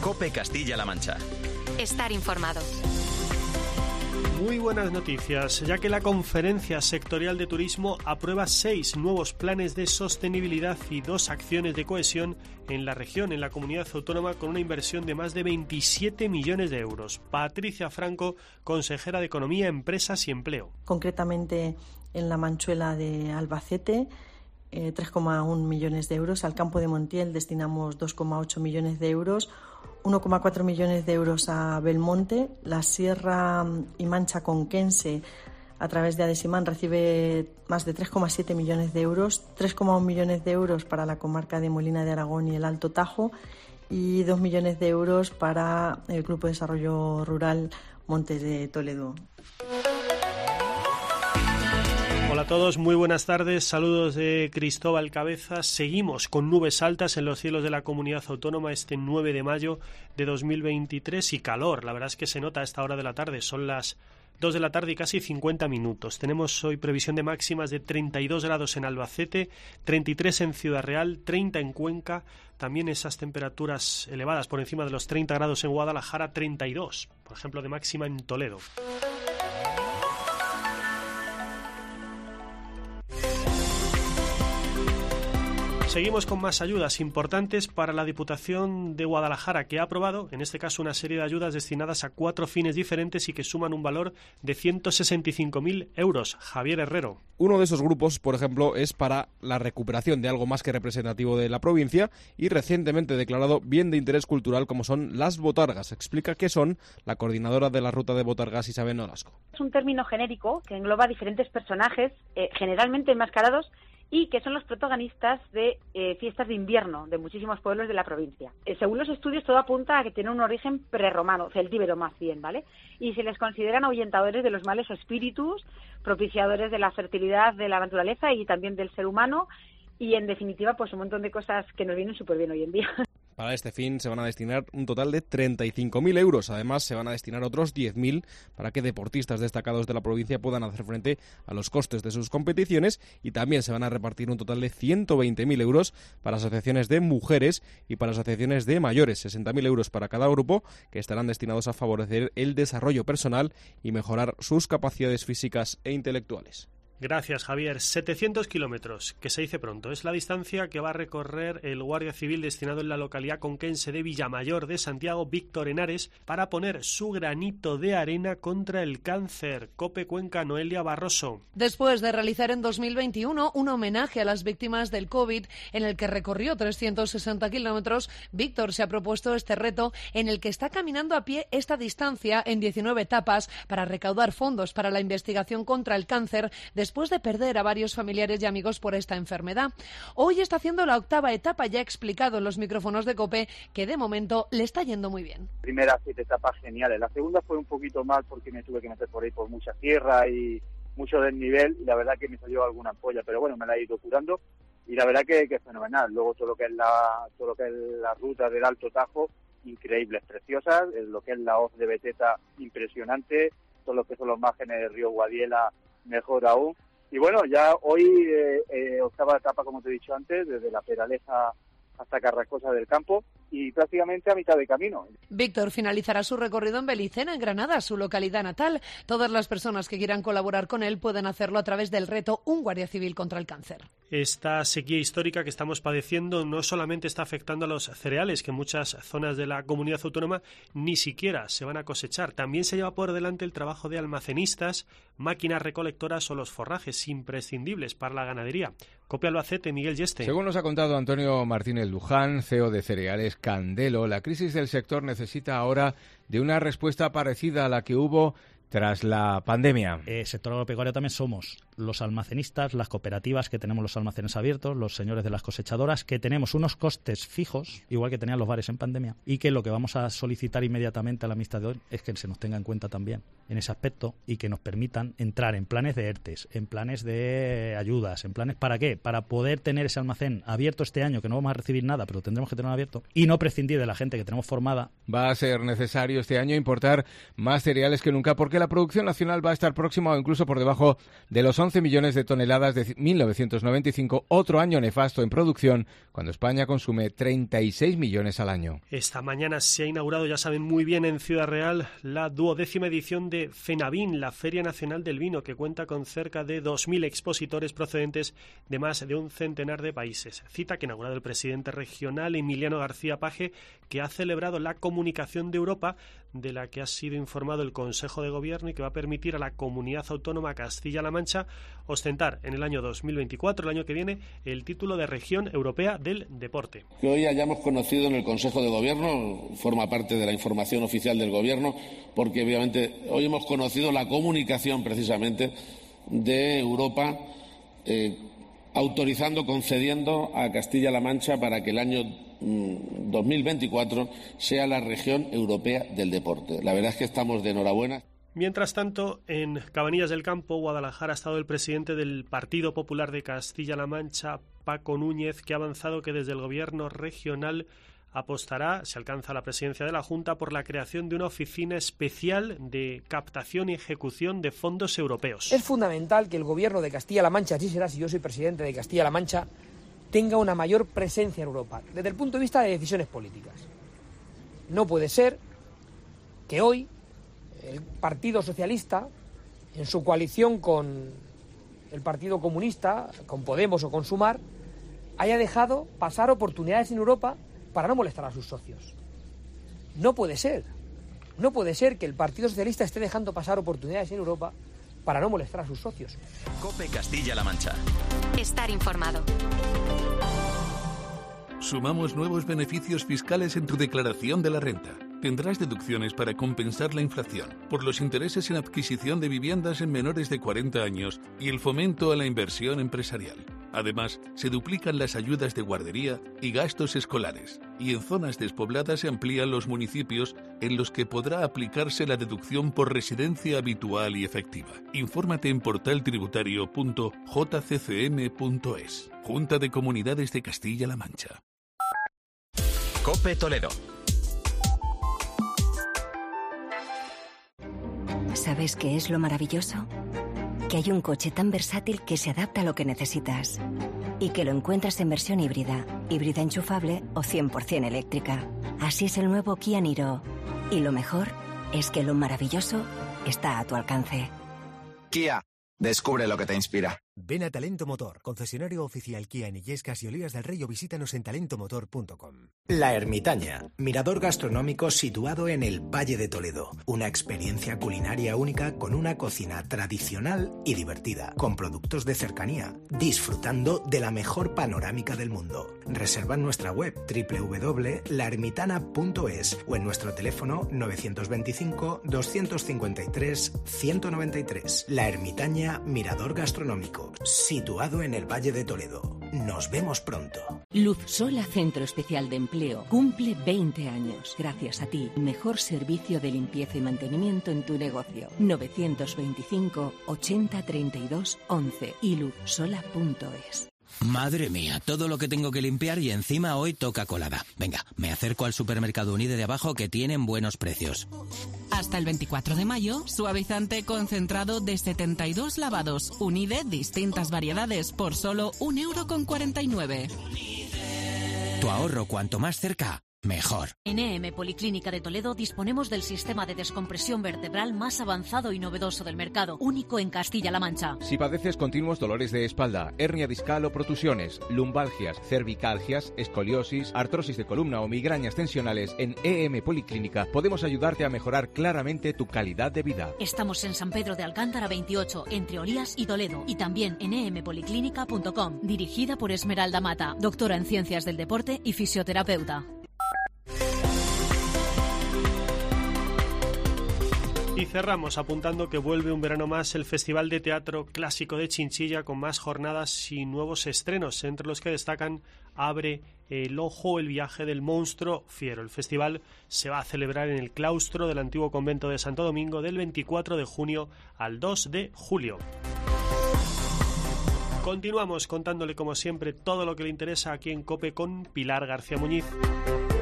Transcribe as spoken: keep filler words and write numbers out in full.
COPE Castilla-La Mancha. Estar informado. Muy buenas noticias, ya que la Conferencia Sectorial de Turismo aprueba seis nuevos planes de sostenibilidad y dos acciones de cohesión en la región, en la comunidad autónoma, con una inversión de más de veintisiete millones de euros. Patricia Franco, consejera de Economía, Empresas y Empleo. Concretamente en la Manchuela de Albacete, eh, tres coma uno millones de euros. Al campo de Montiel destinamos dos coma ocho millones de euros. uno coma cuatro millones de euros a Belmonte. La Sierra y Mancha Conquense, a través de Adesimán, recibe más de tres coma siete millones de euros, tres coma uno millones de euros para la comarca de Molina de Aragón y el Alto Tajo y dos millones de euros para el Grupo de Desarrollo Rural Montes de Toledo. Hola a todos, muy buenas tardes, saludos de Cristóbal Cabezas. Seguimos con nubes altas en los cielos de la comunidad autónoma este nueve de mayo de dos mil veintitrés y calor, la verdad es que se nota a esta hora de la tarde, son las dos de la tarde y casi cincuenta minutos. Tenemos hoy previsión de máximas de treinta y dos grados en Albacete, treinta y tres en Ciudad Real, treinta en Cuenca, también esas temperaturas elevadas por encima de los treinta grados en Guadalajara, treinta y dos, por ejemplo, de máxima en Toledo. Seguimos con más ayudas importantes para la Diputación de Guadalajara, que ha aprobado, en este caso, una serie de ayudas destinadas a cuatro fines diferentes y que suman un valor de ciento sesenta y cinco mil euros. Javier Herrero. Uno de esos grupos, por ejemplo, es para la recuperación de algo más que representativo de la provincia y recientemente declarado bien de interés cultural, como son las botargas. Explica qué son la coordinadora de la ruta de botargas, Isabel Nolasco. Es un término genérico que engloba diferentes personajes, eh, generalmente enmascarados, y que son los protagonistas de eh, fiestas de invierno de muchísimos pueblos de la provincia. Eh, según los estudios, todo apunta a que tienen un origen prerromano, celtíbero más bien, ¿vale? Y se les consideran ahuyentadores de los males espíritus, propiciadores de la fertilidad de la naturaleza y también del ser humano, y en definitiva, pues un montón de cosas que nos vienen súper bien hoy en día. Para este fin se van a destinar un total de treinta y cinco mil euros. Además, se van a destinar otros diez mil para que deportistas destacados de la provincia puedan hacer frente a los costes de sus competiciones, y también se van a repartir un total de ciento veinte mil euros para asociaciones de mujeres y para asociaciones de mayores, sesenta mil euros para cada grupo, que estarán destinados a favorecer el desarrollo personal y mejorar sus capacidades físicas e intelectuales. Gracias, Javier. setecientos kilómetros, que se dice pronto. Es la distancia que va a recorrer el guardia civil destinado en la localidad conquense de Villamayor de Santiago, Víctor Henares, para poner su granito de arena contra el cáncer. COPE Cuenca, Noelia Barroso. Después de realizar en dos mil veintiuno un homenaje a las víctimas del COVID, en el que recorrió trescientos sesenta kilómetros, Víctor se ha propuesto este reto, en el que está caminando a pie esta distancia en diecinueve etapas para recaudar fondos para la investigación contra el cáncer, de después de perder a varios familiares y amigos por esta enfermedad. Hoy está haciendo la octava etapa, ya ha explicado en los micrófonos de COPE que de momento le está yendo muy bien. Primeras siete etapas geniales, la segunda fue un poquito mal porque me tuve que meter por ahí por mucha tierra y mucho desnivel, y la verdad que me salió alguna ampolla, pero bueno, me la he ido curando y la verdad que, que es fenomenal. Luego todo lo que es la todo lo que es la ruta del Alto Tajo, increíbles, preciosas, lo que es la hoz de Beteta, impresionante, todo lo que son los márgenes del río Guadiela, mejor aún. Y bueno, ya hoy eh, eh, octava etapa, como te he dicho antes, desde la Peraleja hasta Carrascosa del Campo, y prácticamente a mitad de camino. Víctor finalizará su recorrido en Belicena, en Granada, su localidad natal. Todas las personas que quieran colaborar con él pueden hacerlo a través del reto Un Guardia Civil contra el Cáncer. Esta sequía histórica que estamos padeciendo no solamente está afectando a los cereales, que en muchas zonas de la comunidad autónoma ni siquiera se van a cosechar. También se lleva por delante el trabajo de almacenistas, máquinas recolectoras o los forrajes imprescindibles para la ganadería. COPE Albacete, Miguel Yeste. Según nos ha contado Antonio Martínez Luján, C E O de Cereales Candelo, la crisis del sector necesita ahora de una respuesta parecida a la que hubo tras la pandemia. El sector agropecuario también somos los almacenistas, las cooperativas que tenemos los almacenes abiertos, los señores de las cosechadoras, que tenemos unos costes fijos, igual que tenían los bares en pandemia, y que lo que vamos a solicitar inmediatamente a la administración es que se nos tenga en cuenta también en ese aspecto y que nos permitan entrar en planes de ERTES, en planes de ayudas, en planes ¿para qué? Para poder tener ese almacén abierto este año, que no vamos a recibir nada, pero tendremos que tenerlo abierto, y no prescindir de la gente que tenemos formada. Va a ser necesario este año importar más cereales que nunca porque que la producción nacional va a estar próxima o incluso por debajo de los once millones de toneladas de mil novecientos noventa y cinco, otro año nefasto en producción, cuando España consume treinta y seis millones al año. Esta mañana se ha inaugurado, ya saben muy bien, en Ciudad Real, la duodécima edición de FENAVIN, la Feria Nacional del Vino, que cuenta con cerca de dos mil expositores procedentes de más de un centenar de países. Cita que ha inaugurado el presidente regional Emiliano García Paje, que ha celebrado la Comunicación de Europa, de la que ha sido informado el Consejo de Gobierno y que va a permitir a la Comunidad Autónoma Castilla-La Mancha ostentar en el año dos mil veinticuatro, el año que viene, el título de Región Europea del Deporte. Que hoy hayamos conocido en el Consejo de Gobierno, forma parte de la información oficial del Gobierno, porque obviamente hoy hemos conocido la comunicación precisamente de Europa eh, autorizando, concediendo a Castilla-La Mancha para que el año mmm, dos mil veinticuatro sea la región europea del deporte. La verdad es que estamos de enhorabuena. Mientras tanto, en Cabanillas del Campo, Guadalajara, ha estado el presidente del Partido Popular de Castilla-La Mancha, Paco Núñez, que ha avanzado que desde el gobierno regional apostará, si alcanza la presidencia de la Junta, por la creación de una oficina especial de captación y ejecución de fondos europeos. Es fundamental que el gobierno de Castilla-La Mancha, así será si yo soy presidente de Castilla-La Mancha, tenga una mayor presencia en Europa, desde el punto de vista de decisiones políticas. No puede ser que hoy el Partido Socialista, en su coalición con el Partido Comunista, con Podemos o con Sumar, haya dejado pasar oportunidades en Europa para no molestar a sus socios. No puede ser. No puede ser que el Partido Socialista esté dejando pasar oportunidades en Europa para no molestar a sus socios. COPE Castilla-La Mancha. Estar informado. Sumamos nuevos beneficios fiscales en tu declaración de la renta. Tendrás deducciones para compensar la inflación, por los intereses en adquisición de viviendas en menores de cuarenta años y el fomento a la inversión empresarial. Además, se duplican las ayudas de guardería y gastos escolares, y en zonas despobladas se amplían los municipios en los que podrá aplicarse la deducción por residencia habitual y efectiva. Infórmate en portal tributario punto j c c m punto es. Junta de Comunidades de Castilla-La Mancha. COPE Toledo. ¿Sabes qué es lo maravilloso? Que hay un coche tan versátil que se adapta a lo que necesitas y que lo encuentras en versión híbrida, híbrida enchufable o cien por ciento eléctrica. Así es el nuevo Kia Niro. Y lo mejor es que lo maravilloso está a tu alcance. Kia, descubre lo que te inspira. Ven a Talento Motor, concesionario oficial Kia en Illescas y Olivas del Rey, o visítanos en talento motor punto com. La Ermitaña, mirador gastronómico situado en el Valle de Toledo. Una experiencia culinaria única con una cocina tradicional y divertida, con productos de cercanía, disfrutando de la mejor panorámica del mundo. Reserva en nuestra web doble u doble u doble u punto la ermitana punto es o en nuestro teléfono novecientos veinticinco, doscientos cincuenta y tres, ciento noventa y tres. La Ermitaña, mirador gastronómico, situado en el Valle de Toledo. Nos vemos pronto. Luz Sola Centro Especial de Empleo cumple veinte años. Gracias a ti, mejor servicio de limpieza y mantenimiento en tu negocio. novecientos veinticinco, ochenta, treinta y dos, once y luz sola punto es. Madre mía, todo lo que tengo que limpiar y encima hoy toca colada. Venga, me acerco al supermercado Unide de abajo, que tienen buenos precios. Hasta el veinticuatro de mayo, suavizante concentrado de setenta y dos lavados. Unide, distintas variedades por solo un euro con cuarenta y nueve. Tu ahorro cuanto más cerca, mejor. En E M Policlínica de Toledo disponemos del sistema de descompresión vertebral más avanzado y novedoso del mercado, único en Castilla-La Mancha. Si padeces continuos dolores de espalda, hernia discal o protusiones, lumbalgias, cervicalgias, escoliosis, artrosis de columna o migrañas tensionales, en E M Policlínica podemos ayudarte a mejorar claramente tu calidad de vida. Estamos en San Pedro de Alcántara veintiocho, entre Olías y Toledo, y también en e m policlínica punto com, dirigida por Esmeralda Mata, doctora en Ciencias del Deporte y fisioterapeuta. Y cerramos apuntando que vuelve un verano más el Festival de Teatro Clásico de Chinchilla, con más jornadas y nuevos estrenos, entre los que destacan Abre el ojo, el viaje del monstruo fiero. El festival se va a celebrar en el claustro del antiguo convento de Santo Domingo del veinticuatro de junio al dos de julio. Continuamos contándole como siempre todo lo que le interesa aquí en COPE con Pilar García Muñiz.